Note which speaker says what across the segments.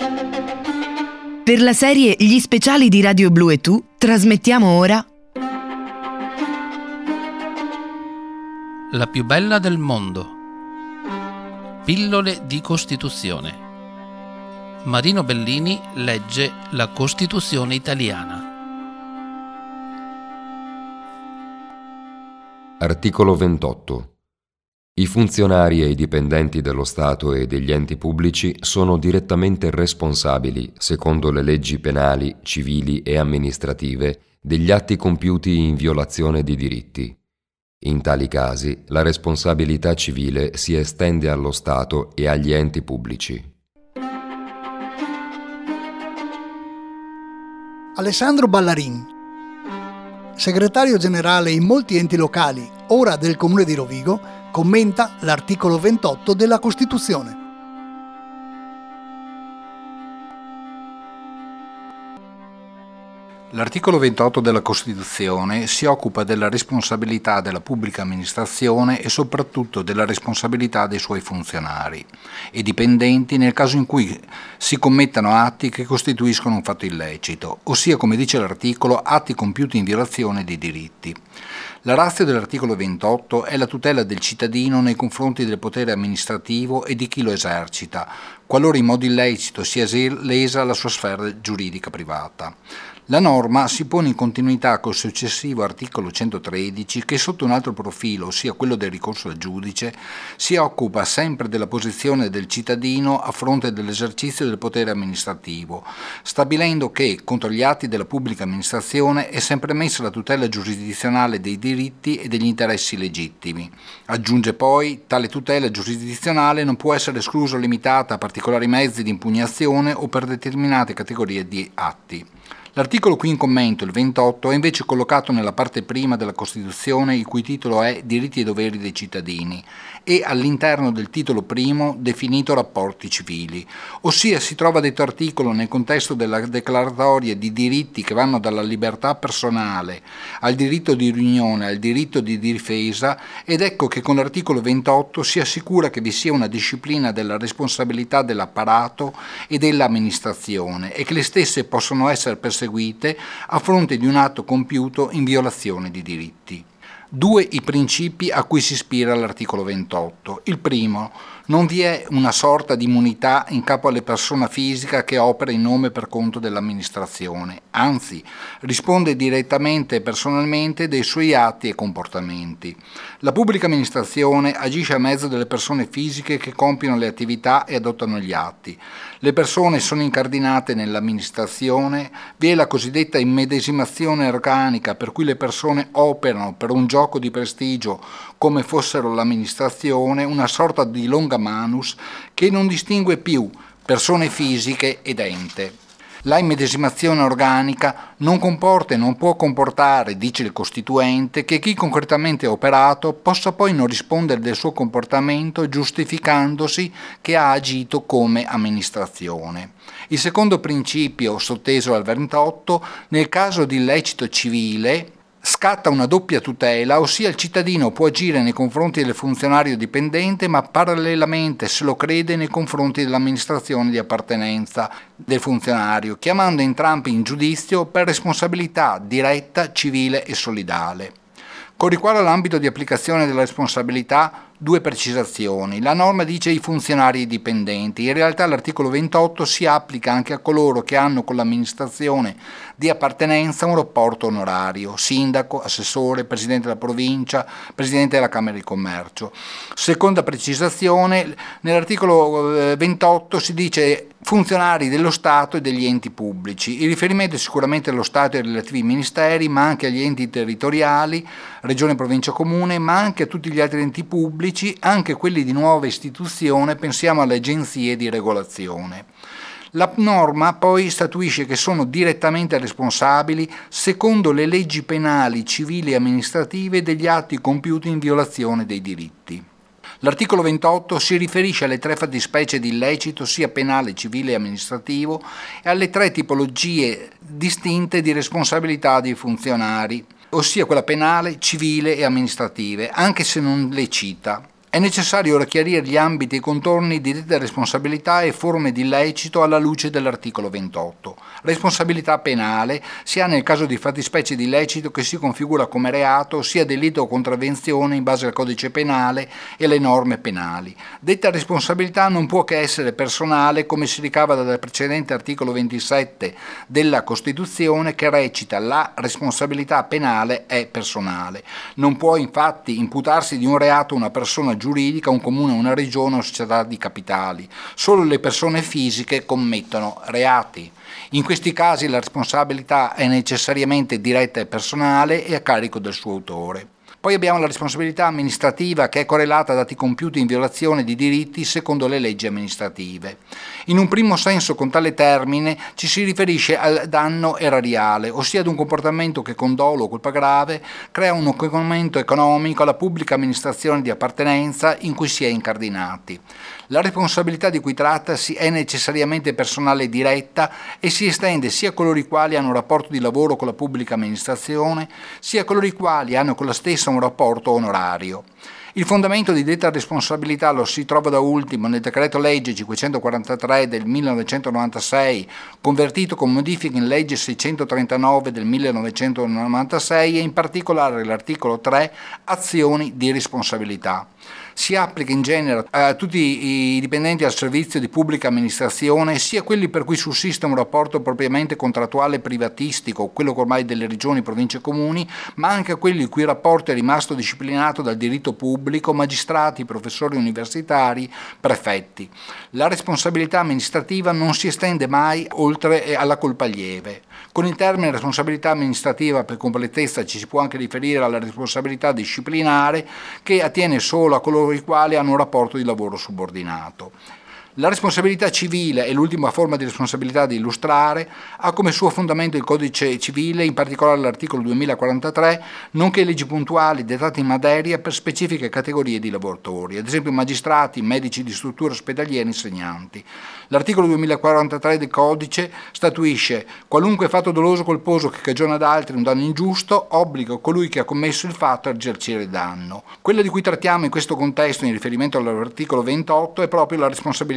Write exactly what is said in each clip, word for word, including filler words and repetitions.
Speaker 1: Per la serie Gli speciali di Radio Blu e Tu trasmettiamo ora
Speaker 2: La più bella del mondo. Pillole di Costituzione. Marino Bellini legge la Costituzione italiana.
Speaker 3: Articolo ventotto. I funzionari e i dipendenti dello Stato e degli enti pubblici sono direttamente responsabili, secondo le leggi penali, civili e amministrative, degli atti compiuti in violazione di diritti. In tali casi, la responsabilità civile si estende allo Stato e agli enti pubblici.
Speaker 4: Alessandro Ballarin, segretario generale in molti enti locali, ora del Comune di Rovigo, commenta l'articolo ventotto della Costituzione.
Speaker 5: L'articolo ventotto della Costituzione si occupa della responsabilità della pubblica amministrazione e soprattutto della responsabilità dei suoi funzionari e dipendenti nel caso in cui si commettano atti che costituiscono un fatto illecito, ossia, come dice l'articolo, atti compiuti in violazione dei diritti. La ratio dell'articolo ventotto è la tutela del cittadino nei confronti del potere amministrativo e di chi lo esercita, qualora in modo illecito sia lesa la sua sfera giuridica privata. La norma si pone in continuità col successivo articolo centotredici che sotto un altro profilo, ossia quello del ricorso al giudice, si occupa sempre della posizione del cittadino a fronte dell'esercizio del potere amministrativo, stabilendo che contro gli atti della pubblica amministrazione è sempre messa la tutela giurisdizionale dei diritti e degli interessi legittimi. Aggiunge poi, tale tutela giurisdizionale non può essere esclusa o limitata a particolari mezzi di impugnazione o per determinate categorie di atti. L'articolo qui in commento, il ventotto, è invece collocato nella parte prima della Costituzione, il cui titolo è Diritti e doveri dei cittadini, e all'interno del titolo primo definito Rapporti civili, ossia si trova detto articolo nel contesto della declaratoria di diritti che vanno dalla libertà personale al diritto di riunione, al diritto di difesa, ed ecco che con l'articolo ventotto si assicura che vi sia una disciplina della responsabilità dell'apparato e dell'amministrazione e che le stesse possono essere perseguite a fronte di un atto compiuto in violazione di diritti. Due i principi a cui si ispira l'articolo ventotto. Il primo, non vi è una sorta di immunità in capo alla persona fisica che opera in nome e per conto dell'amministrazione, anzi risponde direttamente e personalmente dei suoi atti e comportamenti. La pubblica amministrazione agisce a mezzo delle persone fisiche che compiono le attività e adottano gli atti. Le persone sono incardinate nell'amministrazione, vi è la cosiddetta immedesimazione organica per cui le persone operano per un gioco di prestigio come fossero l'amministrazione, una sorta di longa manus che non distingue più persone fisiche ed ente. La immedesimazione organica non comporta e non può comportare, dice il Costituente, che chi concretamente ha operato possa poi non rispondere del suo comportamento giustificandosi che ha agito come amministrazione. Il secondo principio, sotteso al ventotto, nel caso di illecito civile, scatta una doppia tutela, ossia il cittadino può agire nei confronti del funzionario dipendente, ma parallelamente, se lo crede, nei confronti dell'amministrazione di appartenenza del funzionario, chiamando entrambi in giudizio per responsabilità diretta, civile e solidale. Con riguardo all'ambito di applicazione della responsabilità, due precisazioni. La norma dice i funzionari dipendenti, in realtà l'articolo ventotto si applica anche a coloro che hanno con l'amministrazione di appartenenza un rapporto onorario, sindaco, assessore, presidente della provincia, presidente della Camera di Commercio. Seconda precisazione, nell'articolo ventotto si dice funzionari dello Stato e degli enti pubblici. Il riferimento è sicuramente allo Stato e ai relativi ministeri, ma anche agli enti territoriali, regione, provincia, comune, ma anche a tutti gli altri enti pubblici, anche quelli di nuova istituzione, pensiamo alle agenzie di regolazione. La norma poi statuisce che sono direttamente responsabili, secondo le leggi penali, civili e amministrative, degli atti compiuti in violazione dei diritti. L'articolo ventotto si riferisce alle tre fattispecie di illecito, sia penale, civile e amministrativo, e alle tre tipologie distinte di responsabilità dei funzionari, ossia quella penale, civile e amministrative, anche se non le cita. È necessario ora chiarire gli ambiti e i contorni di dette responsabilità e forme di illecito alla luce dell'articolo ventotto. Responsabilità penale si ha nel caso di fattispecie di illecito che si configura come reato, sia delitto o contravvenzione in base al codice penale e alle norme penali. Detta responsabilità non può che essere personale, come si ricava dal precedente articolo ventisette della Costituzione, che recita: la responsabilità penale è personale. Non può infatti imputarsi di un reato una persona giuridica, un comune, una regione o società di capitali. Solo le persone fisiche commettono reati. In questi casi la responsabilità è necessariamente diretta e personale e a carico del suo autore. Poi abbiamo la responsabilità amministrativa, che è correlata ad atti compiuti in violazione di diritti secondo le leggi amministrative. In un primo senso, con tale termine ci si riferisce al danno erariale, ossia ad un comportamento che con dolo o colpa grave crea un inconveniente economico alla pubblica amministrazione di appartenenza in cui si è incardinati. La responsabilità di cui trattasi è necessariamente personale e diretta e si estende sia a coloro i quali hanno un rapporto di lavoro con la pubblica amministrazione, sia a coloro i quali hanno con la stessa un rapporto onorario. Il fondamento di detta responsabilità lo si trova da ultimo nel decreto legge cinquecentoquarantatré del millenovecentonovantasei, convertito con modifiche in legge seicentotrentanove del millenovecentonovantasei, e in particolare l'articolo tre, azioni di responsabilità. Si applica in genere a tutti i dipendenti al servizio di pubblica amministrazione, sia quelli per cui sussiste un rapporto propriamente contrattuale privatistico, quello ormai delle regioni, province e comuni, ma anche a quelli il cui rapporto è rimasto disciplinato dal diritto pubblico, magistrati, professori universitari, prefetti. La responsabilità amministrativa non si estende mai oltre alla colpa lieve. Con il termine responsabilità amministrativa, per completezza, ci si può anche riferire alla responsabilità disciplinare, che attiene solo a coloro i quali hanno un rapporto di lavoro subordinato. La responsabilità civile è l'ultima forma di responsabilità da illustrare, ha come suo fondamento il codice civile, in particolare l'articolo duemilaquarantatré, nonché leggi puntuali dettate in materia per specifiche categorie di lavoratori, ad esempio magistrati, medici di strutture ospedaliere, insegnanti. L'articolo duemilaquarantatré del codice statuisce: qualunque fatto doloso o colposo che cagiona ad altri un danno ingiusto, obbliga colui che ha commesso il fatto a risarcire il danno. Quella di cui trattiamo in questo contesto, in riferimento all'articolo ventotto, è proprio la responsabilità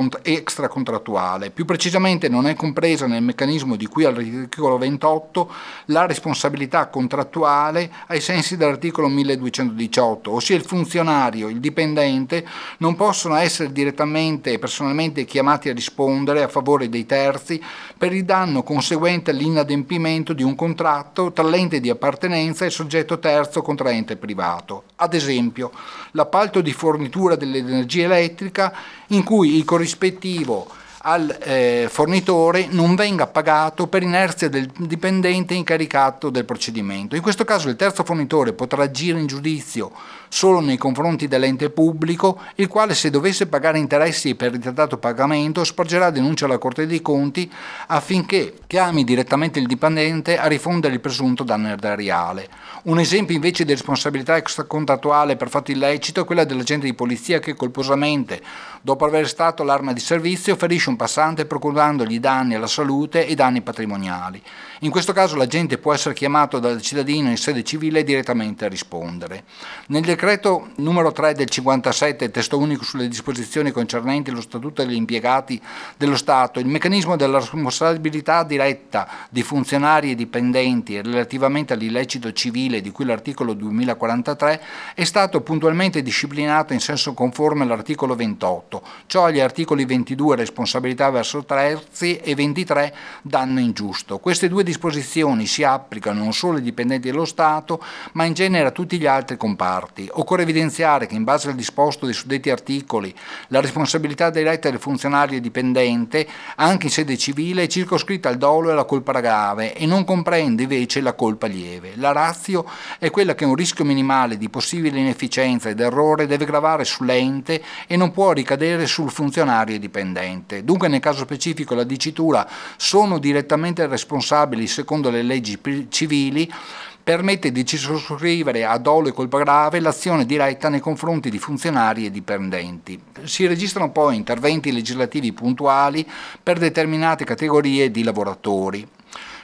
Speaker 5: extracontrattuale. Più precisamente non è compresa nel meccanismo di cui all'articolo ventotto la responsabilità contrattuale ai sensi dell'articolo milleduecentodiciotto, ossia il funzionario e il dipendente non possono essere direttamente e personalmente chiamati a rispondere a favore dei terzi per il danno conseguente all'inadempimento di un contratto tra l'ente di appartenenza e il soggetto terzo contraente privato. Ad esempio, l'appalto di fornitura dell'energia elettrica in cui il corrispettivo al eh, fornitore non venga pagato per inerzia del dipendente incaricato del procedimento. In questo caso il terzo fornitore potrà agire in giudizio solo nei confronti dell'ente pubblico, il quale, se dovesse pagare interessi per ritardato pagamento, sporgerà denuncia alla Corte dei Conti affinché chiami direttamente il dipendente a rifondere il presunto danno erariale. Un esempio invece di responsabilità extracontrattuale per fatto illecito è quella dell'agente di polizia che colposamente, dopo aver stato l'arma di servizio, ferisce un passante procurandogli danni alla salute e danni patrimoniali. In questo caso l'agente può essere chiamato dal cittadino in sede civile direttamente a rispondere. Nel decreto numero tre del cinquantasette, testo unico sulle disposizioni concernenti lo statuto degli impiegati dello Stato, il meccanismo della responsabilità diretta di funzionari e dipendenti relativamente all'illecito civile di cui l'articolo duemilaquarantatré è stato puntualmente disciplinato in senso conforme all'articolo ventotto, cioè gli articoli ventidue responsabilità verso terzi e ventitré danno ingiusto. Queste due disposizioni si applicano non solo ai dipendenti dello Stato, ma in genere a tutti gli altri comparti. Occorre evidenziare che in base al disposto dei suddetti articoli la responsabilità diretta del funzionario dipendente, anche in sede civile, è circoscritta al dolo e alla colpa grave e non comprende invece la colpa lieve. La ratio è quella che un rischio minimale di possibile inefficienza ed errore deve gravare sull'ente e non può ricadere sul funzionario dipendente. Dunque, nel caso specifico, la dicitura "sono direttamente responsabili secondo le leggi civili" permette di circoscrivere a dolo e colpa grave l'azione diretta nei confronti di funzionari e dipendenti. Si registrano poi interventi legislativi puntuali per determinate categorie di lavoratori.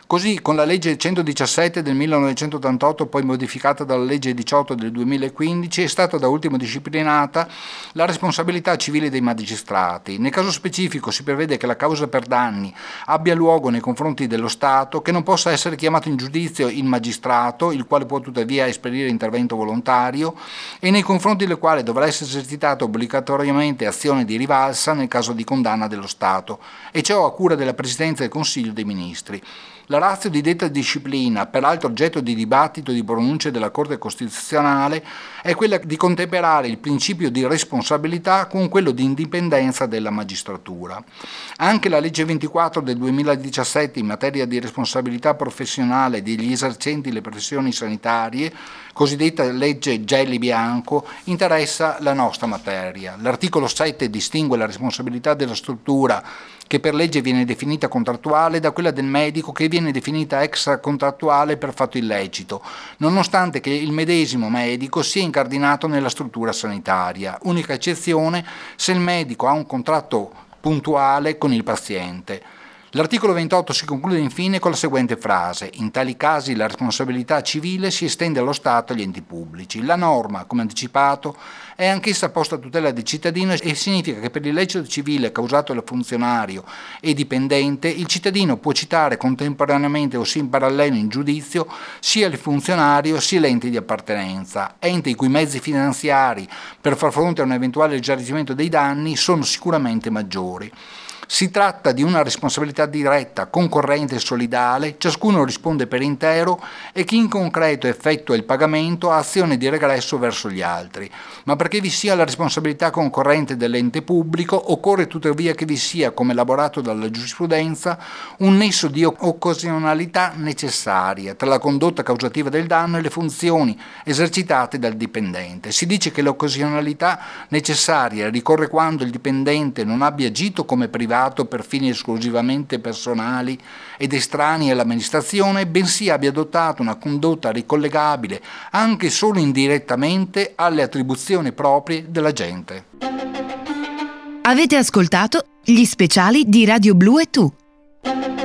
Speaker 5: Così, con la legge centodiciassette del millenovecentottantotto, poi modificata dalla legge diciotto del duemilaquindici, è stata da ultimo disciplinata la responsabilità civile dei magistrati. Nel caso specifico si prevede che la causa per danni abbia luogo nei confronti dello Stato, che non possa essere chiamato in giudizio il magistrato, il quale può tuttavia esperire intervento volontario, e nei confronti del quale dovrà essere esercitata obbligatoriamente azione di rivalsa nel caso di condanna dello Stato, e ciò a cura della Presidenza del Consiglio dei Ministri. La ratio di detta disciplina, peraltro oggetto di dibattito e di pronunce della Corte Costituzionale, è quella di contemperare il principio di responsabilità con quello di indipendenza della magistratura. Anche la legge ventiquattro del duemiladiciassette in materia di responsabilità professionale degli esercenti le professioni sanitarie, cosiddetta legge Gelli-Bianco, interessa la nostra materia. L'articolo sette distingue la responsabilità della struttura, che per legge viene definita contrattuale, da quella del medico, che viene definita extracontrattuale per fatto illecito, nonostante che il medesimo medico sia incardinato nella struttura sanitaria. Unica eccezione se il medico ha un contratto puntuale con il paziente. L'articolo ventotto si conclude infine con la seguente frase: in tali casi la responsabilità civile si estende allo Stato e agli enti pubblici. La norma, come anticipato, è anch'essa posta a tutela del cittadino e significa che per l'illecito civile causato dal funzionario e dipendente, il cittadino può citare contemporaneamente o sia in parallelo in giudizio sia il funzionario sia l'ente di appartenenza, ente i cui mezzi finanziari per far fronte a un eventuale risarcimento dei danni sono sicuramente maggiori. Si tratta di una responsabilità diretta, concorrente e solidale, ciascuno risponde per intero e chi in concreto effettua il pagamento ha azione di regresso verso gli altri. Ma perché vi sia la responsabilità concorrente dell'ente pubblico, occorre tuttavia che vi sia, come elaborato dalla giurisprudenza, un nesso di occasionalità necessaria tra la condotta causativa del danno e le funzioni esercitate dal dipendente. Si dice che l'occasionalità necessaria ricorre quando il dipendente non abbia agito come privato per fini esclusivamente personali ed estranei all'amministrazione, bensì abbia adottato una condotta ricollegabile anche solo indirettamente alle attribuzioni proprie dell'agente.
Speaker 1: Avete ascoltato gli speciali di Radio Blu e Tu.